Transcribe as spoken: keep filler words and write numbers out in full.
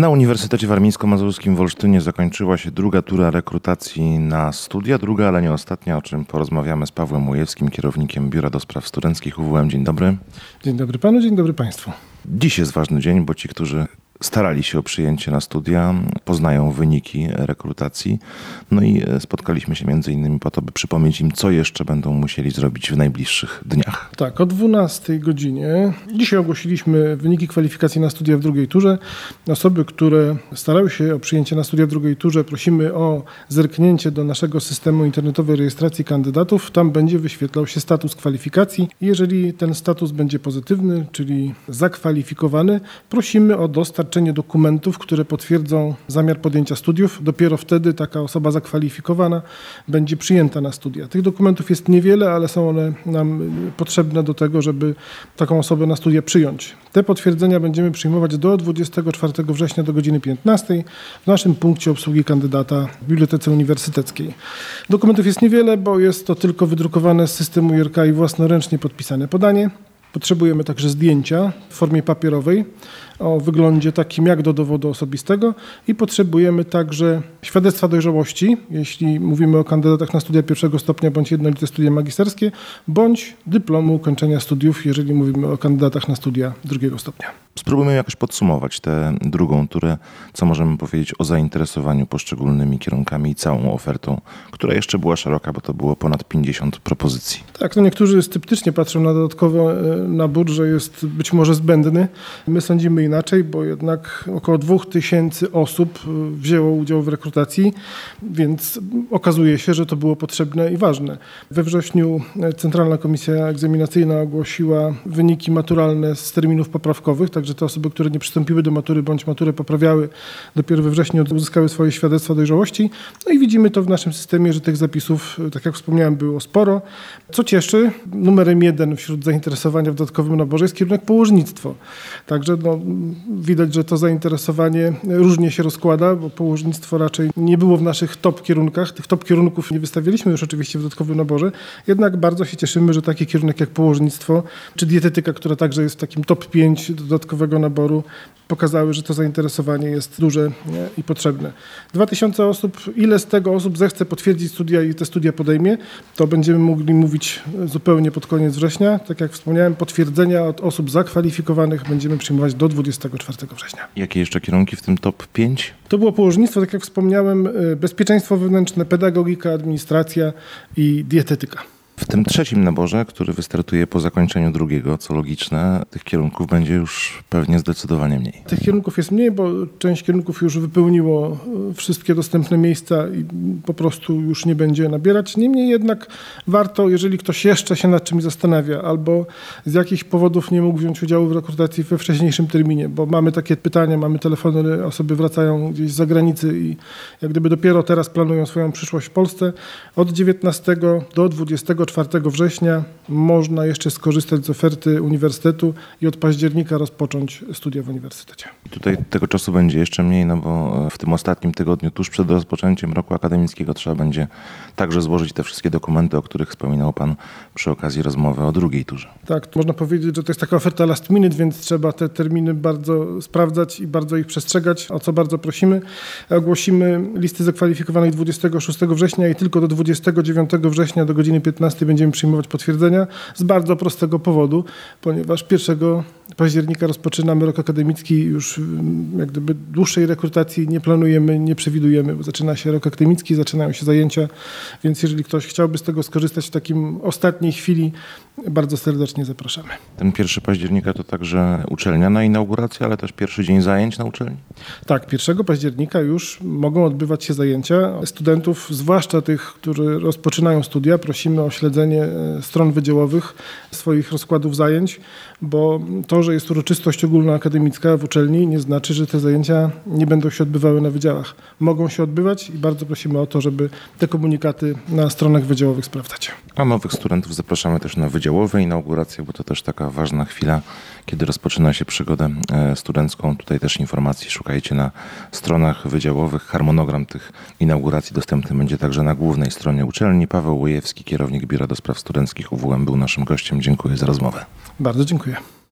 Na Uniwersytecie Warmińsko-Mazurskim w Olsztynie zakończyła się druga tura rekrutacji na studia. Druga, ale nie ostatnia, o czym porozmawiamy z Pawłem Łojewskim, kierownikiem Biura do Spraw Studenckich U W M. Dzień dobry. Dzień dobry panu, dzień dobry państwu. Dziś jest ważny dzień, bo ci, którzy starali się o przyjęcie na studia, poznają wyniki rekrutacji. No i spotkaliśmy się między innymi po to, by przypomnieć im, co jeszcze będą musieli zrobić w najbliższych dniach. Tak, o dwunastej godzinie. Dzisiaj ogłosiliśmy wyniki kwalifikacji na studia w drugiej turze. Osoby, które starały się o przyjęcie na studia w drugiej turze, prosimy o zerknięcie do naszego systemu internetowej rejestracji kandydatów. Tam będzie wyświetlał się status kwalifikacji. Jeżeli ten status będzie pozytywny, czyli zakwalifikowany, prosimy o dostarczenie dokumentów, które potwierdzą zamiar podjęcia studiów. Dopiero wtedy taka osoba zakwalifikowana będzie przyjęta na studia. Tych dokumentów jest niewiele, ale są one nam potrzebne do tego, żeby taką osobę na studia przyjąć. Te potwierdzenia będziemy przyjmować do dwudziestego czwartego września do godziny piętnastej w naszym punkcie obsługi kandydata w Bibliotece Uniwersyteckiej. Dokumentów jest niewiele, bo jest to tylko wydrukowane z systemu I R K i własnoręcznie podpisane podanie. Potrzebujemy także zdjęcia w formie papierowej o wyglądzie takim jak do dowodu osobistego i potrzebujemy także świadectwa dojrzałości, jeśli mówimy o kandydatach na studia pierwszego stopnia bądź jednolite studia magisterskie, bądź dyplomu ukończenia studiów, jeżeli mówimy o kandydatach na studia drugiego stopnia. Spróbujmy jakoś podsumować tę drugą turę, co możemy powiedzieć o zainteresowaniu poszczególnymi kierunkami i całą ofertą, która jeszcze była szeroka, bo to było ponad pięćdziesiąt propozycji. Tak, no niektórzy sceptycznie patrzą na dodatkowy nabór, że jest być może zbędny. My sądzimy inaczej, bo jednak około dwóch tysięcy osób wzięło udział w rekrutacji, więc okazuje się, że to było potrzebne i ważne. We wrześniu Centralna Komisja Egzaminacyjna ogłosiła wyniki maturalne z terminów poprawkowych, także te osoby, które nie przystąpiły do matury bądź maturę poprawiały, dopiero we wrześniu uzyskały swoje świadectwa dojrzałości. No i widzimy to w naszym systemie, że tych zapisów, tak jak wspomniałem, było sporo. Co cieszy, numerem jeden wśród zainteresowania w dodatkowym naborze jest kierunek położnictwo. Także no, widać, że to zainteresowanie różnie się rozkłada, bo położnictwo raczej nie było w naszych top kierunkach. Tych top kierunków nie wystawialiśmy już oczywiście w dodatkowym naborze, jednak bardzo się cieszymy, że taki kierunek jak położnictwo czy dietetyka, która także jest w takim top pięć dodatkowego naboru, pokazały, że to zainteresowanie jest duże nie? i potrzebne. Dwa tysiące osób, ile z tego osób zechce potwierdzić studia i te studia podejmie, to będziemy mogli mówić zupełnie pod koniec września. Tak jak wspomniałem, potwierdzenia od osób zakwalifikowanych będziemy przyjmować do dwudziestego czwartego września. Jakie jeszcze kierunki w tym top pięć? To było położnictwo, tak jak wspomniałem, bezpieczeństwo wewnętrzne, pedagogika, administracja i dietetyka. W tym trzecim naborze, który wystartuje po zakończeniu drugiego, co logiczne, tych kierunków będzie już pewnie zdecydowanie mniej. Tych kierunków jest mniej, bo część kierunków już wypełniło wszystkie dostępne miejsca i po prostu już nie będzie nabierać. Niemniej jednak warto, jeżeli ktoś jeszcze się nad czymś zastanawia albo z jakichś powodów nie mógł wziąć udziału w rekrutacji we wcześniejszym terminie, bo mamy takie pytania, mamy telefony, osoby wracają gdzieś z zagranicy i jak gdyby dopiero teraz planują swoją przyszłość w Polsce. Od dziewiętnastego do dwudziestego czwartego września można jeszcze skorzystać z oferty uniwersytetu i od października rozpocząć studia w uniwersytecie. I tutaj tego czasu będzie jeszcze mniej, no bo w tym ostatnim tygodniu, tuż przed rozpoczęciem roku akademickiego, trzeba będzie także złożyć te wszystkie dokumenty, o których wspominał Pan przy okazji rozmowy o drugiej turze. Tak, można powiedzieć, że to jest taka oferta last minute, więc trzeba te terminy bardzo sprawdzać i bardzo ich przestrzegać, o co bardzo prosimy. Ogłosimy listy zakwalifikowanych dwudziestego szóstego września i tylko do dwudziestego dziewiątego września do godziny piętnastej będziemy przyjmować potwierdzenia z bardzo prostego powodu, ponieważ pierwszego października rozpoczynamy rok akademicki, już jak gdyby dłuższej rekrutacji nie planujemy, nie przewidujemy, bo zaczyna się rok akademicki, zaczynają się zajęcia, więc jeżeli ktoś chciałby z tego skorzystać w takim ostatniej chwili, bardzo serdecznie zapraszamy. Ten pierwszy października to także uczelniana inauguracja, ale też pierwszy dzień zajęć na uczelni? Tak, pierwszego października już mogą odbywać się zajęcia. Studentów, zwłaszcza tych, którzy rozpoczynają studia, prosimy o śledzenie stron wydziałowych swoich rozkładów zajęć, bo to, że jest uroczystość ogólnoakademicka w uczelni, nie znaczy, że te zajęcia nie będą się odbywały na wydziałach. Mogą się odbywać i bardzo prosimy o to, żeby te komunikaty na stronach wydziałowych sprawdzać. A nowych studentów zapraszamy też na wydziałowe inauguracje, bo to też taka ważna chwila, kiedy rozpoczyna się przygodę studencką. Tutaj też informacji szukajcie na stronach wydziałowych. Harmonogram tych inauguracji dostępny będzie także na głównej stronie uczelni. Paweł Łojewski, kierownik Biura do Spraw Studenckich U W M, był naszym gościem. Dziękuję za rozmowę. Bardzo dziękuję.